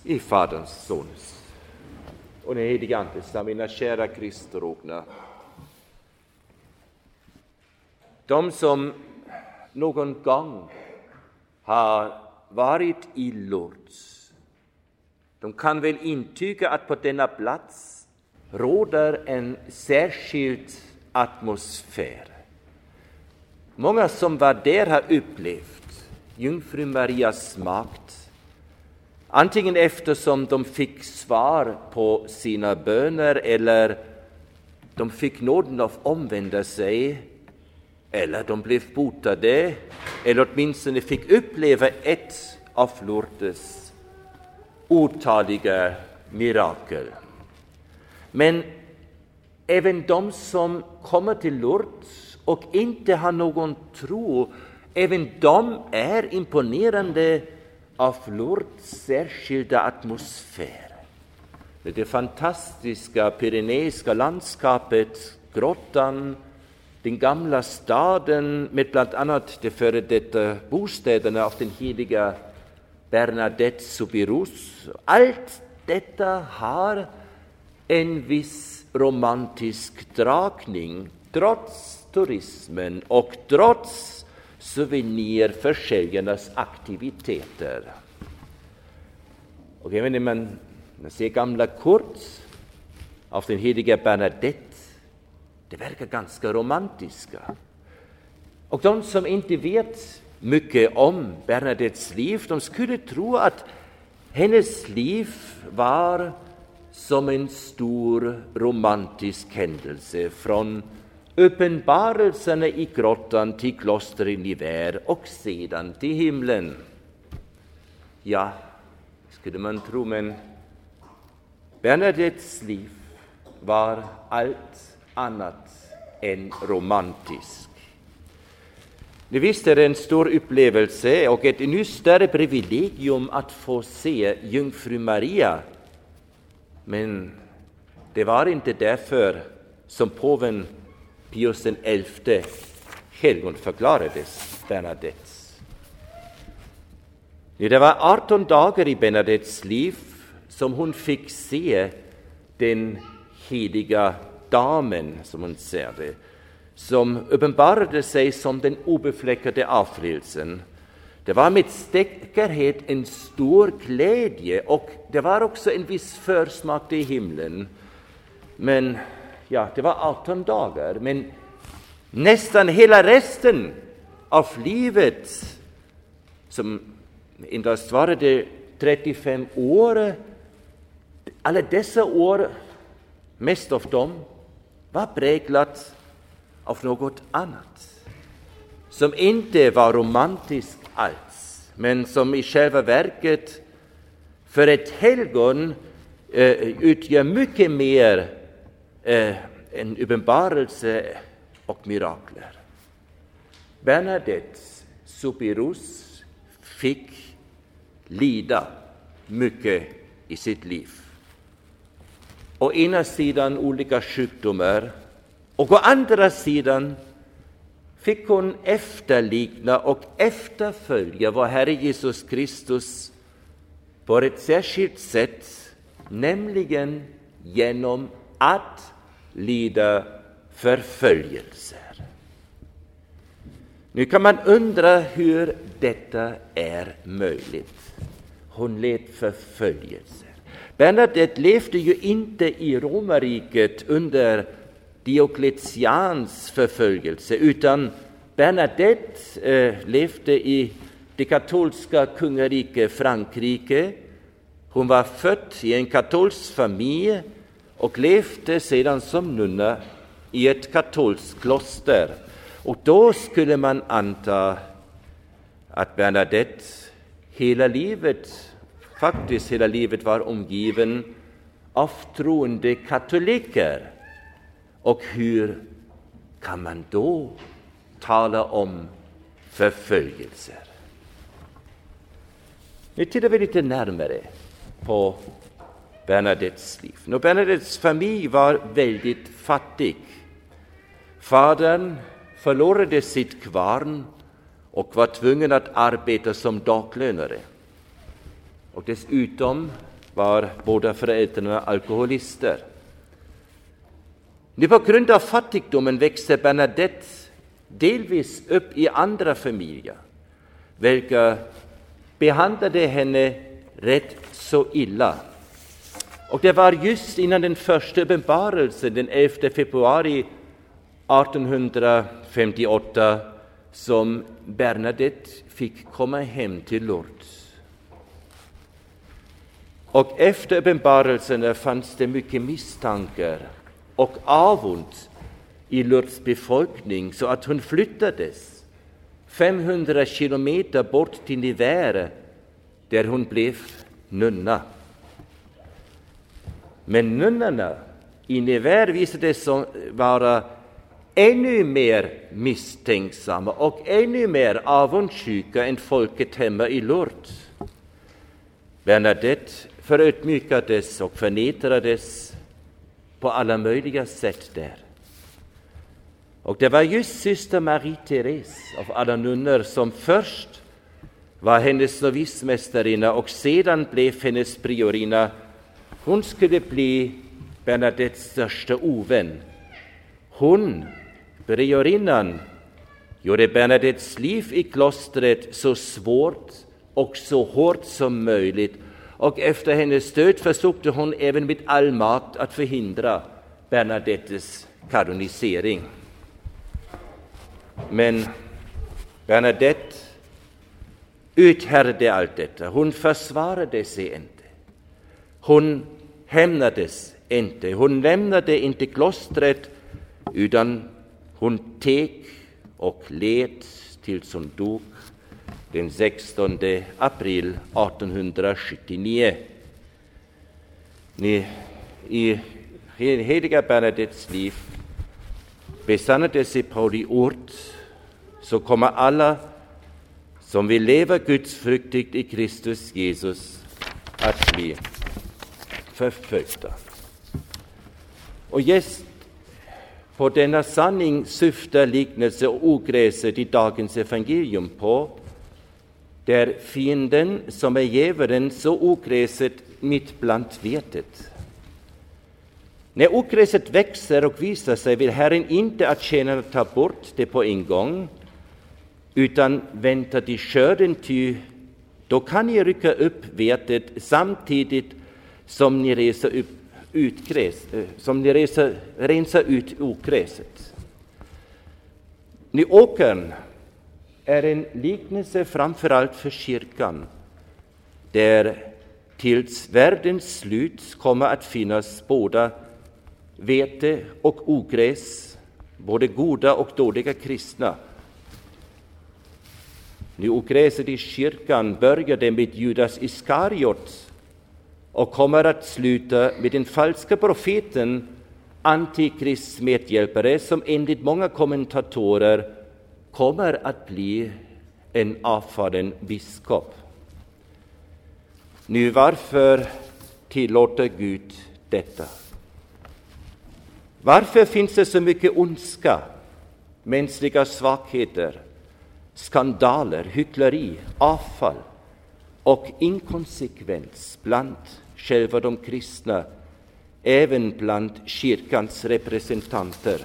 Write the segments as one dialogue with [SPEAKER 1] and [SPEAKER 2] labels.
[SPEAKER 1] I Faderns, Sonens och den helige Andes namn, mina kära kristtrogna. De som någon gång har varit i Lourdes, de kan väl intyga att på denna plats råder en särskild atmosfär. Många som var där har upplevt Jungfru Marias makt, antingen eftersom de fick svar på sina böner eller de fick nåden att omvända sig, eller de blev botade, eller åtminstone fick uppleva ett av Lourdes otaliga mirakel. Men även de som kommer till Lourdes och inte har någon tro, även de är imponerande av Lourdes särskilda atmosfär. Det fantastiska pyreneiska landskapet, grottan, den gamla staden med bland annat de före detta bostäderna av den heliga Bernadette Soubirous. Allt detta har en viss romantisk dragning trots turismen och trots souvenirförsäljarnas aktiviteter. Och även när man ser gamla kort av den heliga Bernadette, det verkar ganska romantiska. Och de som inte vet mycket om Bernadettes liv, de skulle tro att hennes liv var som en stor romantisk händelse från uppenbarelserna i grottan till kloster i Nivelles och sedan till himlen. Ja, skulle man tro, men Bernadettes liv var allt annat än romantisk. Det visst är en stor upplevelse och ett ännu större privilegium att få se Jungfru Maria. Men det var inte därför som påven Pius XI helgonförklarades Bernadettes. Det var 18 dagar i Bernadettes liv som hon fick se den heliga damen, som hon säger det, som uppenbarade sig som den obefläckade avfrielsen. Det var med säkerhet en stor glädje och det var också en viss försmak i himlen. Men ja, det var 18 dagar, men nästan hela resten av livet, som endast varade 35 år, alla dessa år, mest av dem, var präglat av något annat, som inte var romantiskt alls, men som i själva verket för ett helgon utgör mycket mer en uppenbarelse och mirakler. Bernadette Soubirous fick lida mycket i sitt liv. Å ena sidan olika sjukdomar och å andra sidan fick hon efterlikna och efterfölja vår Herre Jesus Kristus på ett särskilt sätt, nämligen genom att lida förföljelser. Nu kan man undra hur detta är möjligt. Hon led förföljelser. Bernadette levde ju inte i romarriket under Diocletians förföljelse, utan Bernadette levde i det katolska kungariket Frankrike. Hon var född i en katolsk familj och levde sedan som nunna i ett katolskt kloster. Och då skulle man anta att Bernadette hela livet var omgiven av troende katoliker. Och hur kan man då tala om förföljelser? Nu tittar vi lite närmare på Bernadettes liv. Bernadettes familj var väldigt fattig. Fadern förlorade sitt kvarn och var tvungen att arbeta som daglönare. Och dessutom var båda föräldrarna alkoholister. Nu på grund av fattigdomen växte Bernadette delvis upp i andra familjer, vilka behandlade henne rätt så illa. Och det var just innan den första uppenbarelsen, den 11 februari 1858, som Bernadette fick komma hem till Lourdes. Och efter uppenbarelserna fanns det mycket misstankar och avund i Lourdes befolkning, så att hon flyttades 500 kilometer bort till Nevers, där hon blev nunna. Men nunnorna i Nevers visade sig vara ännu mer misstänksamma och ännu mer avundsjuka än folket hemma i Lourdes. Bernadette förödmjukades och förnedrades på alla möjliga sätt där. Och det var just syster Marie-Thérèse av alla nunnor som först var hennes novismästarinna och sedan blev hennes priorina. Hon skulle bli Bernadettes största ovän. Hon, priorinnan, gjorde Bernadettes liv i klostret så svårt och så hårt som möjligt, och efter hennes död försökte hon även med all makt att förhindra Bernadettes kanonisering. Men Bernadette uthärdade allt detta. Hon försvarade sig inte. Hon hämnades inte. Hon lämnade inte klostret, utan hon teg och led tills hon dog den 16 april 1879. I heliga Bernadettes liv besannade sig Pauli ord: så kommer alla som vill leva gudsfruktigt i Kristus Jesus att bli förföljda. Och just på denna sanning syftar liknelse och ogräset i dagens evangelium på, där fienden som är djävulen så ogräset mitt bland vetet. När ogräset växer och visar sig vill Herren inte att tjänarna tar bort det på en gång, utan väntar till skörden, ty då kan ni rycka upp vetet samtidigt som ni rensar ut ogräset. Nu åkern är en liknelse framförallt för kyrkan, där tills världens slut kommer att finnas båda vete och ogräs, både goda och dåliga kristna. Nu ogräset i kyrkan började med Judas Iskariot och kommer att sluta med den falska profeten, Antikrists medhjälpare, som enligt många kommentatorer kommer att bli en avfallen biskop. Nu, varför tillåter Gud detta? Varför finns det så mycket ondska, mänskliga svagheter, skandaler, hyckleri, avfall och inkonsekvens bland själva de kristna, även bland kyrkans representanter?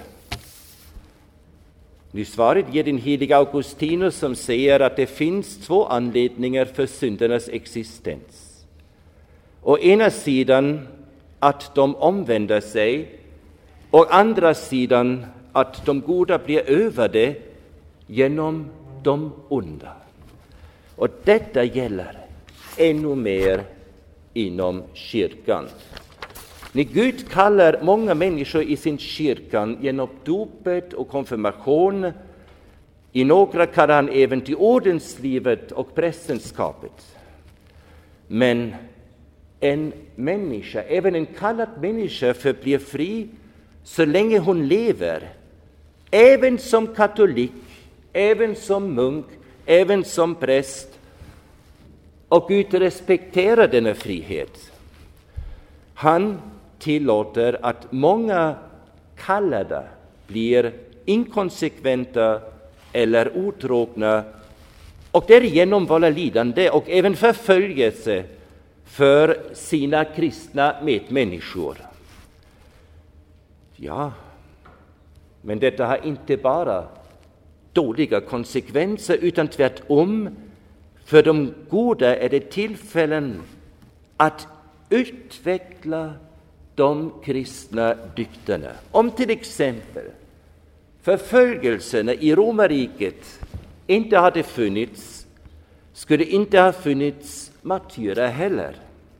[SPEAKER 1] Nu svaret ger den helige Augustinus, som säger att det finns två anledningar för syndernas existens. Å ena sidan att de omvänder sig, å andra sidan att de goda blir övade genom de onda. Och detta gäller ännu mer inom kyrkan. När Gud kallar många människor i sin kyrkan genom dopet och konfirmation, i några kallar han även till ordenslivet och prästerskapet. Men en människa, även en kallad människa, förblir fri så länge hon lever, även som katolik, även som munk, även som präst. Och Gud respekterar denna frihet. Han tillåter att många kallade blir inkonsekventa eller otrogna och därigenom vållar lidande och även förföljelse för sina kristna medmänniskor. Ja, men detta har inte bara dåliga konsekvenser, utan tvärtom, för de goda är det tillfällen att utveckla de kristna dygderna. Om till exempel förföljelserna i romarriket inte hade funnits, skulle inte ha funnits martyrer heller.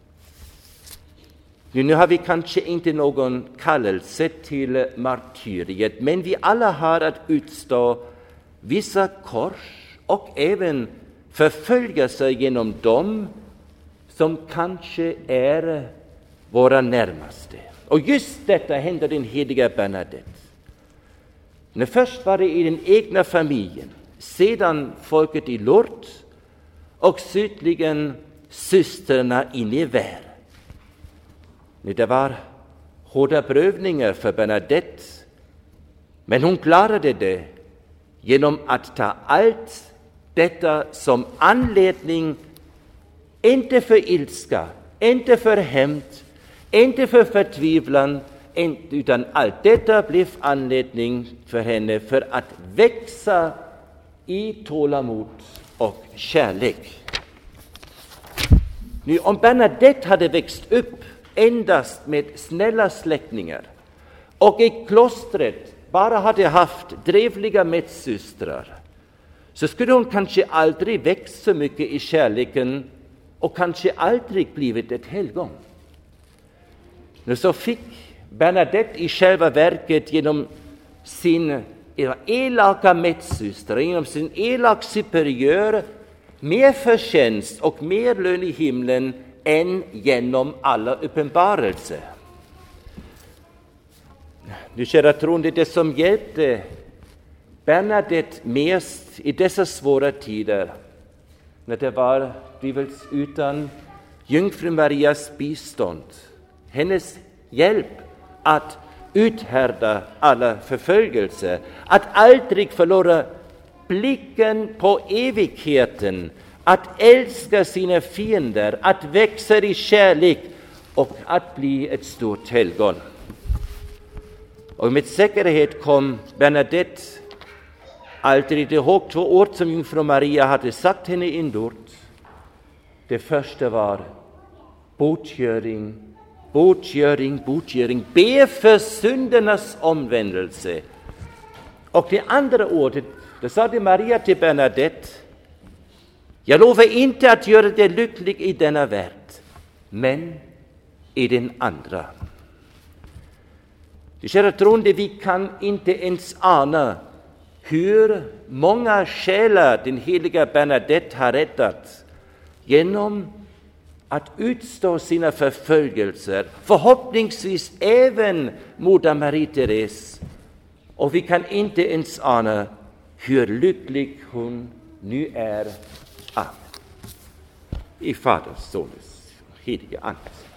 [SPEAKER 1] Nu har vi kanske inte någon kallelse till martyriet, men vi alla har att utstå vissa kors och även förföljelser genom dem som kanske är våra närmaste. Och just detta hände den heliga Bernadette. När först var det i den egna familjen, sedan folket i Lourdes och slutligen systrarna i Nevers. Det var hårda prövningar för Bernadette, men hon klarade det genom att ta allt detta som anledning, inte för ilska, inte för hämnd, inte för förtvivlan, utan allt detta blev anledning för henne för att växa i tålamod och kärlek. Nu, om Bernadette hade växt upp endast med snälla släktingar och i klostret bara hade haft trevliga medsystrar, så skulle hon kanske aldrig växt så mycket i kärleken och kanske aldrig blivit ett helgon. Nu så fick Bernadette i själva verket genom sin elaka medsyster, genom sin elak superiör, mer förtjänst och mer lön i himlen än genom alla uppenbarelser. Nu, kära troende, det som hjälpte Bernadette mest i dessa svåra tider, när det var utan Jungfru Marias bistånd, hennes hjälp att uthärda alla förföljelser, att aldrig förlora blicken på evigheten, att älska sina fiender, att växa i kärlek och att bli ett stort helgon. Och med säkerhet kom Bernadette alltid ihåg 2 ord som Jungfru Maria hade sagt henne i Lourdes. Det första var botgöring, botgöring, botgöring. Be för syndernas omvändelse. Och det andra ordet, det sade Maria till Bernadette: jag lovar inte att göra dig lycklig i denna värld, men i den andra. Kära troende, vi kan inte ens ana hur många själar den heliga Bernadette har räddat genom att utstå sina förföljelser, förhoppningsvis även Moder Marie Therese. Och vi kan inte ens ana hur lycklig hon nu är. Amen. I Faders, Sonens, heliga Andes.